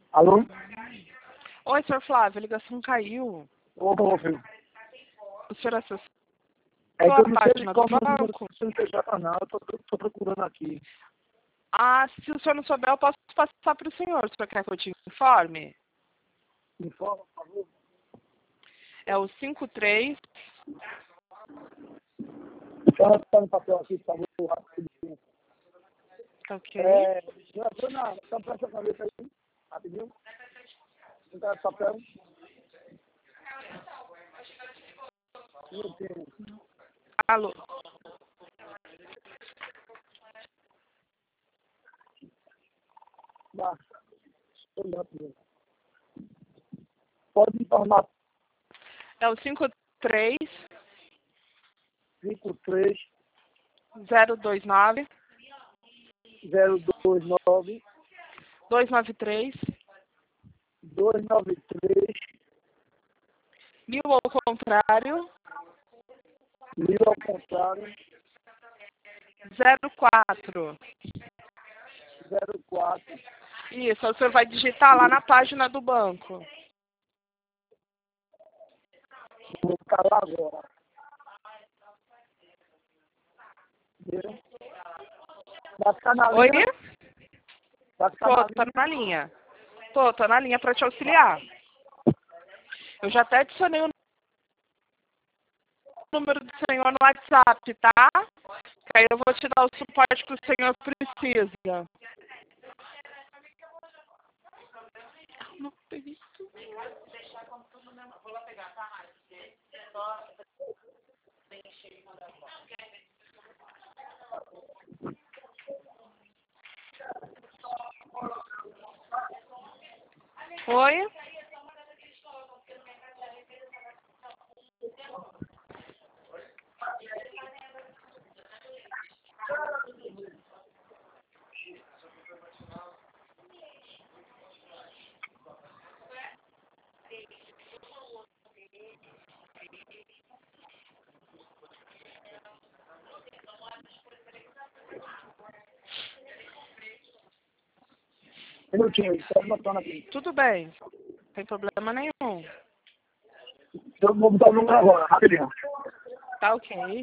Alô? Oi, senhor Flávio, a ligação caiu. Ô, filho. O senhor acessou É que eu a não sei página do qual é o número banco? do seu canal, eu tô procurando aqui. Ah, se o senhor não souber, eu posso passar para o senhor. O senhor quer que eu te informe? Me informa, por favor. É o 53... Tá no papel aqui, por favor, rapidinho. Ok. Dona, só presta a cabeça aí, rapidinho. Não tá no papel? Não tem. Alô? Dá. Pode informar É o 53 53 029 029 293 293 1000 ao contrário 1000 ao contrário 04. 04. Isso, o senhor vai digitar lá na página do banco. Vou ficar lá agora. Viu? Vai ficar na Oi? linha? Vai ficar na Tô linha? na linha. Tô na linha para te auxiliar. Eu já até adicionei o número do senhor no WhatsApp, tá? Que aí eu vou te dar o suporte que o senhor precisa. Não tem isso. Oi? Minutinho, só botando aqui. Tudo bem. Não tem problema nenhum. Eu vou botar o número agora, rapidinho. Tá ok.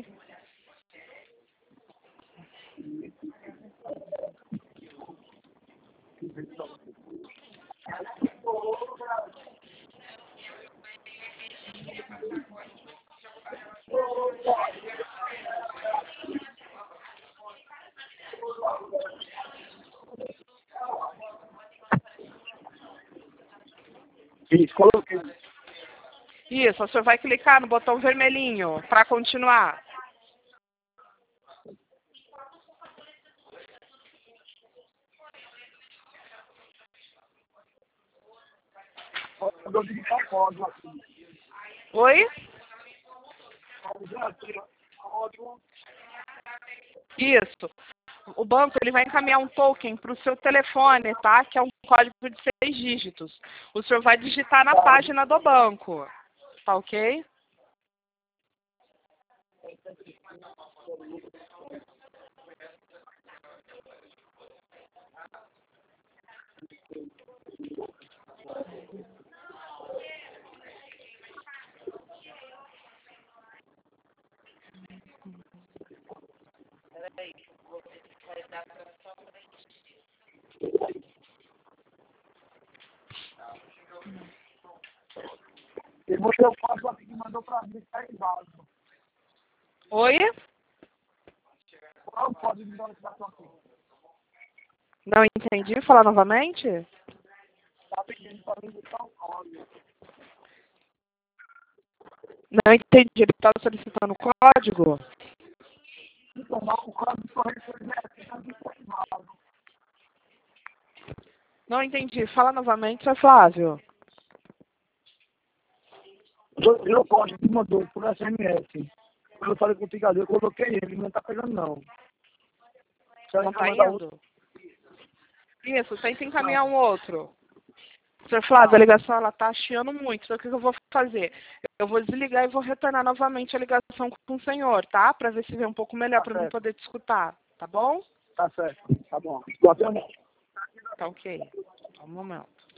Isso, coloquei. Isso, o senhor vai clicar no botão vermelhinho para continuar. Eu vou digitar código aqui. Oi? Código. Isso. O banco ele vai encaminhar um token para o seu telefone, tá? Que é um código de 6 dígitos. O senhor vai digitar na página do banco. Tá ok? E você o código aqui que mandou para mim, está inválido. Oi? Qual é o código de notificação aqui? Não entendi. Falar novamente? Está pedindo para mim botar o código. Não entendi. Ele está solicitando o código? Então, o código corretor está inválido. Não entendi. Fala novamente, seu Flávio. Eu código que mandou por SMS. Quando eu falei contigo ali, eu coloquei ele, não está pegando não. Você Não vai tá mandar outro? indo? Isso, tenta encaminhar um outro. Senhor Flávio, a ligação ela tá chiando muito. Então o que eu vou fazer? Eu vou desligar e vou retornar novamente a ligação com o senhor, tá? Para ver se vê um pouco melhor para mim poder te escutar. Tá bom? Tá certo, tá bom. Boa tarde. Tá ok. Só um momento.